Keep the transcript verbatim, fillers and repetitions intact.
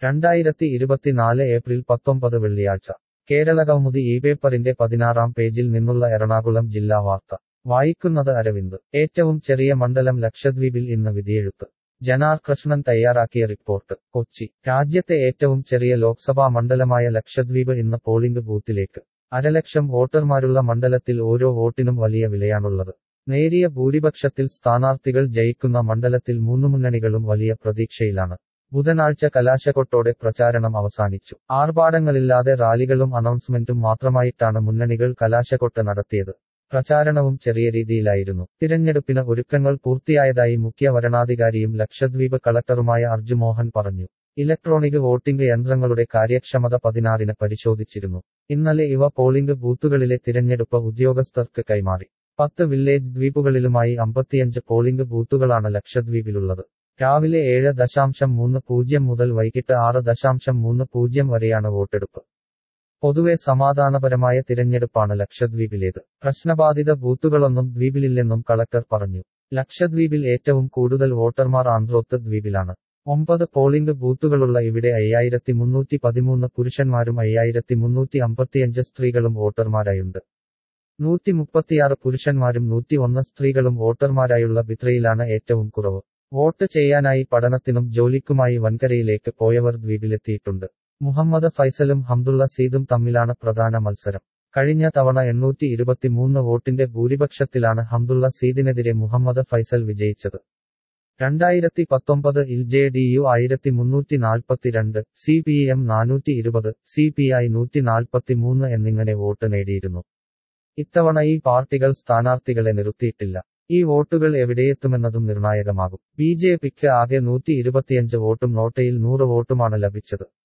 രണ്ടായിരത്തി ഇരുപത്തിനാല് ഏപ്രിൽ പത്തൊമ്പത് വെള്ളിയാഴ്ച കേരളകൗമുദി ഈ പേപ്പറിന്റെ പതിനാറാം പേജിൽ നിന്നുള്ള എറണാകുളം ജില്ലാ വാർത്ത വായിക്കുന്നത് അരവിന്ദ്. ഏറ്റവും ചെറിയ മണ്ഡലം ലക്ഷദ്വീപിൽ ഇന്ന് വിധിയെഴുത്ത്. ജനാർ കൃഷ്ണൻ തയ്യാറാക്കിയ റിപ്പോർട്ട്. കൊച്ചി. രാജ്യത്തെ ഏറ്റവും ചെറിയ ലോക്സഭാ മണ്ഡലമായ ലക്ഷദ്വീപ് ഇന്ന് പോളിംഗ് ബൂത്തിലേക്ക്. അരലക്ഷം വോട്ടർമാരുള്ള മണ്ഡലത്തിൽ ഓരോ വോട്ടിനും വലിയ വിലയാണുള്ളത്. നേരിയ ഭൂരിപക്ഷത്തിൽ സ്ഥാനാർത്ഥികൾ ജയിക്കുന്ന മണ്ഡലത്തിൽ മൂന്നു മുന്നണികളും വലിയ പ്രതീക്ഷയിലാണ്. ബുധനാഴ്ച കലാശക്കൊട്ടോടെ പ്രചാരണം അവസാനിച്ചു. ആർഭാടങ്ങളില്ലാതെ റാലികളും അനൗൺസ്മെന്റും മാത്രമായിട്ടാണ് മുന്നണികൾ കലാശക്കൊട്ട് നടത്തിയത്. പ്രചാരണവും ചെറിയ രീതിയിലായിരുന്നു. തിരഞ്ഞെടുപ്പിന് ഒരുക്കങ്ങൾ പൂർത്തിയായതായി മുഖ്യ വരണാധികാരിയും ലക്ഷദ്വീപ് കളക്ടറുമായ അർജു മോഹൻ പറഞ്ഞു. ഇലക്ട്രോണിക് വോട്ടിംഗ് യന്ത്രങ്ങളുടെ കാര്യക്ഷമത പതിനാറിന് പരിശോധിച്ചിരുന്നു. ഇന്നലെ ഇവ പോളിംഗ് ബൂത്തുകളിലെ തിരഞ്ഞെടുപ്പ് ഉദ്യോഗസ്ഥർക്ക് കൈമാറി. പത്ത് വില്ലേജ് ദ്വീപുകളിലുമായി അമ്പത്തിയഞ്ച് പോളിംഗ് ബൂത്തുകളാണ് ലക്ഷദ്വീപിലുള്ളത്. രാവിലെ ഏഴ് ദശാംശം മൂന്ന് പൂജ്യം മുതൽ വൈകിട്ട് ആറ് ദശാംശം മൂന്ന് പൂജ്യം വരെയാണ് വോട്ടെടുപ്പ്. പൊതുവെ സമാധാനപരമായ തിരഞ്ഞെടുപ്പാണ് ലക്ഷദ്വീപിലേത്. പ്രശ്നബാധിത ബൂത്തുകളൊന്നും ദ്വീപിലില്ലെന്നും കളക്ടർ പറഞ്ഞു. ലക്ഷദ്വീപിൽ ഏറ്റവും കൂടുതൽ വോട്ടർമാർ ആന്ത്രോത്ത് ദ്വീപിലാണ്. ഒമ്പത് പോളിംഗ് ബൂത്തുകളുള്ള ഇവിടെ അയ്യായിരത്തി മുന്നൂറ്റി പതിമൂന്ന് പുരുഷന്മാരും അയ്യായിരത്തി മുന്നൂറ്റി അമ്പത്തിയഞ്ച് സ്ത്രീകളും വോട്ടർമാരായുണ്ട്. നൂറ്റി മുപ്പത്തിയാറ് പുരുഷന്മാരും നൂറ്റി ഒന്ന് സ്ത്രീകളും വോട്ടർമാരായുള്ള ബിത്രയിലാണ് ഏറ്റവും കുറവ്. വോട്ട് ചെയ്യാനായി പഠനത്തിനും ജോലിക്കുമായി വൻകരയിലേക്ക് പോയവർ ദ്വീപിലെത്തിയിട്ടുണ്ട്. മുഹമ്മദ് ഫൈസലും ഹംദുള്ള സീദും തമ്മിലാണ് പ്രധാന മത്സരം. കഴിഞ്ഞ തവണ എണ്ണൂറ്റി ഇരുപത്തിമൂന്ന് വോട്ടിന്റെ ഭൂരിപക്ഷത്തിലാണ് ഹംദുള്ള സീദിനെതിരെ മുഹമ്മദ് ഫൈസൽ വിജയിച്ചത്. രണ്ടായിരത്തി പത്തൊമ്പത് ഇൽ ജെ ഡി യു ആയിരത്തി മുന്നൂറ്റി നാൽപ്പത്തിരണ്ട്, സി പി എം നാനൂറ്റി ഇരുപത്, സി പി ഐ നൂറ്റി നാൽപ്പത്തിമൂന്ന് എന്നിങ്ങനെ വോട്ട് നേടിയിരുന്നു. ഇത്തവണ ഈ പാർട്ടികൾ സ്ഥാനാർത്ഥികളെ നിർത്തിയിട്ടില്ല. ഈ വോട്ടുകൾ എവിടെയെത്തുമെന്നതും നിർണായകമാകും. ബി ജെ പിക്ക് ആകെ നൂറ്റി ഇരുപത്തിയഞ്ച് വോട്ടും നോട്ടയിൽ നൂറ് വോട്ടുമാണ് ലഭിച്ചത്.